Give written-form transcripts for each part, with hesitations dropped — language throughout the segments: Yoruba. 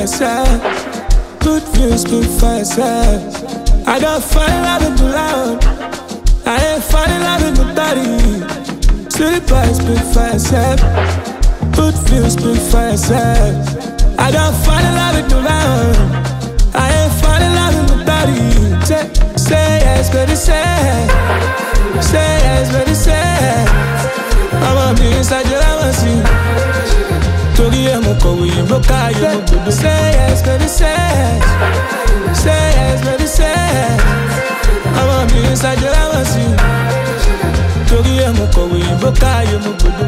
yourself. Good views, speak for yourself. I don't fall in love with the loud. I ain't fall in love with nobody. Sweet boy, speak for yourself. Good views, speak for yourself. I don't fall in love with the loud. I ain't fall in love with nobody. Say yes, baby, say. Say yes, baby, say. I'm a miss, I just want to see. Torí ẹ̀ mo kọ̀wé ìbò káyé mo gbòdò. Say yes, baby, say. Say yes, baby, say. I'm a miss, I just want to see. Torí ẹ̀ mo kọ̀wé ìbò káyé mo gbòdò.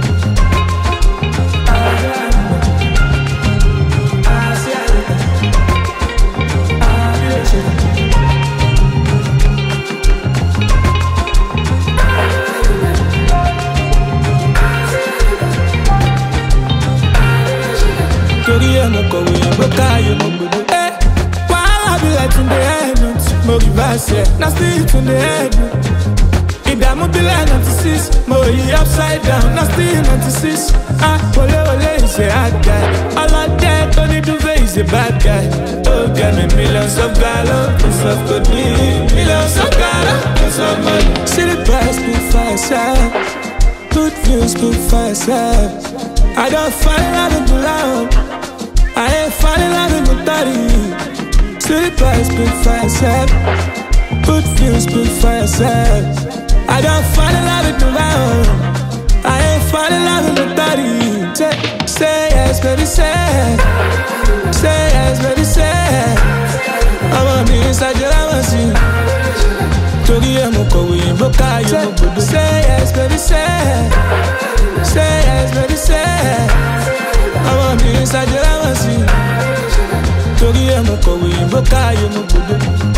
Torí ẹ̀ mo kọ̀wé ìbò káyé mo gbòdò. Wàhálà bí ẹ̀ tún dé ẹ̀dùn. Mo rí bá ṣe, na still tún dé ẹ̀dùn. Ìdààmú bí lẹ́ 96. Mo yí upside down, na still 96. Wọlé wọlé is a hard guy. Ọlọ́dẹ tó ní dúvé is a bad guy. Oh, get me millions of dollars, piece of good news. Millions of dollars, piece of money. See the price, speak for yourself. Good views, speak for yourself. I don't fall in love with the loud. I ain't fall in love with nobody. Sweet boys, speak for yourself. Good views, speak for yourself. I don't fall in love with the loud. I ain't fall in love with nobody. Say yes, baby, say. Say yes, baby, say. I'm a miss, I just want to see. Torí ẹ̀ mo kọ̀wé ìbò káyé mo gbòdò. Say yes, baby, say. Say yes, baby, say. I'm a miss, I just want to see. Torí ẹ̀ mo kọ̀wé ìbò káyé mo gbòdò.